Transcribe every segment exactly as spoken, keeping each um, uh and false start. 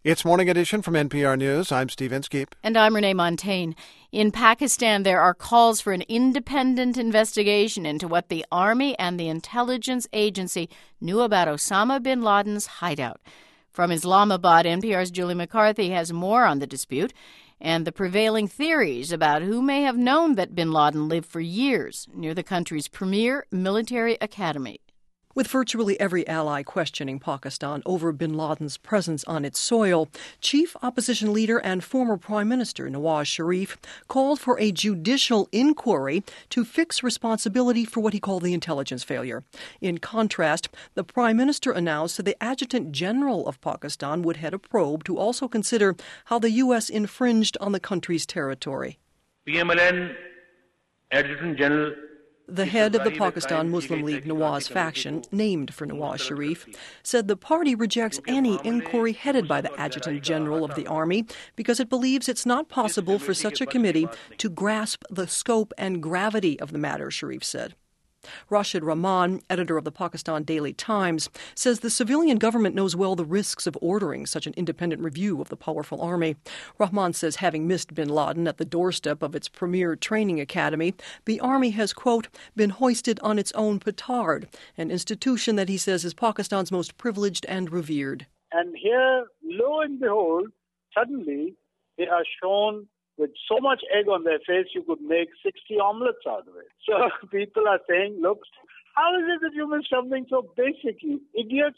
It's Morning Edition from N P R News. I'm Steve Inskeep. And I'm Renee Montaigne. In Pakistan, there are calls for an independent investigation into what the Army and the intelligence agency knew about Osama bin Laden's hideout. From Islamabad, N P R's Julie McCarthy has more on the dispute and the prevailing theories about who may have known that bin Laden lived for years near the country's premier military academy. With virtually every ally questioning Pakistan over bin Laden's presence on its soil, chief opposition leader and former Prime Minister Nawaz Sharif called for a judicial inquiry to fix responsibility for what he called the intelligence failure. In contrast, the Prime Minister announced that the Adjutant General of Pakistan would head a probe to also consider how the U S infringed on the country's territory. P M L N Adjutant General The head of the Pakistan Muslim League Nawaz faction, named for Nawaz Sharif, said the party rejects any inquiry headed by the Adjutant General of the Army because it believes it's not possible for such a committee to grasp the scope and gravity of the matter, Sharif said. Rashid Rahman, editor of the Pakistan Daily Times, says the civilian government knows well the risks of ordering such an independent review of the powerful army. Rahman says having missed bin Laden at the doorstep of its premier training academy, the army has, quote, been hoisted on its own petard, an institution that he says is Pakistan's most privileged and revered. And here, lo and behold, suddenly they are shown with so much egg on their face, you could make sixty omelets out of it. So people are saying, look, how is it that you missed something so basic, you idiots?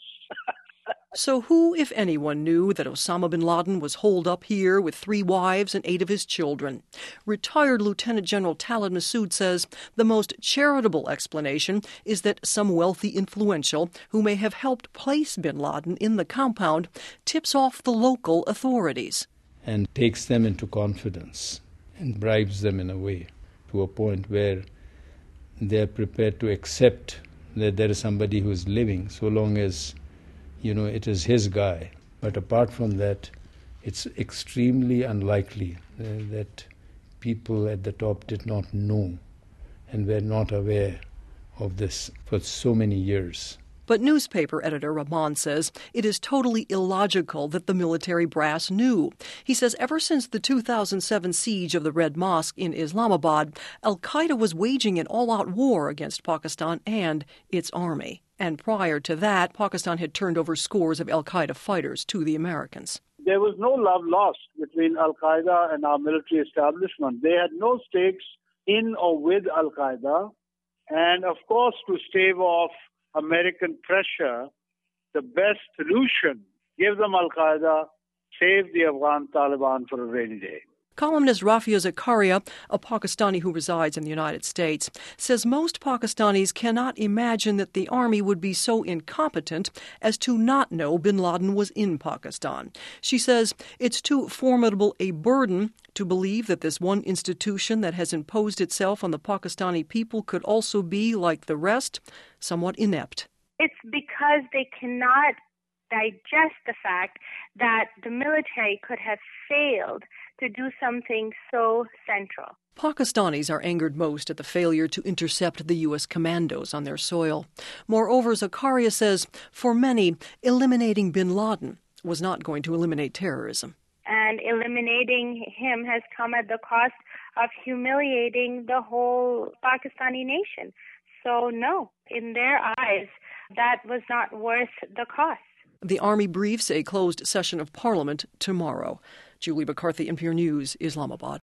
So who, if anyone, knew that Osama bin Laden was holed up here with three wives and eight of his children? Retired Lieutenant General Talib Masood says the most charitable explanation is that some wealthy influential who may have helped place bin Laden in the compound tips off the local authorities. And takes them into confidence and bribes them in a way to a point where they're prepared to accept that there is somebody who is living so long as, you know, it is his guy. But apart from that, it's extremely unlikely uh, that people at the top did not know and were not aware of this for so many years. But newspaper editor Rahman says it is totally illogical that the military brass knew. He says ever since the two thousand seven siege of the Red Mosque in Islamabad, al-Qaeda was waging an all-out war against Pakistan and its army. And prior to that, Pakistan had turned over scores of al-Qaeda fighters to the Americans. There was no love lost between al-Qaeda and our military establishment. They had no stakes in or with al-Qaeda. And, of course, to stave off American pressure, the best solution, give them al-Qaeda, save the Afghan Taliban for a rainy day. Columnist Rafia Zakaria, a Pakistani who resides in the United States, says most Pakistanis cannot imagine that the army would be so incompetent as to not know bin Laden was in Pakistan. She says it's too formidable a burden to believe that this one institution that has imposed itself on the Pakistani people could also be, like the rest, somewhat inept. It's because they cannot digest the fact that the military could have failed to do something so central. Pakistanis are angered most at the failure to intercept the U S commandos on their soil. Moreover, Zakaria says, for many, eliminating bin Laden was not going to eliminate terrorism. And eliminating him has come at the cost of humiliating the whole Pakistani nation. So no, in their eyes, that was not worth the cost. The Army briefs a closed session of Parliament tomorrow. Julie McCarthy, N P R News, Islamabad.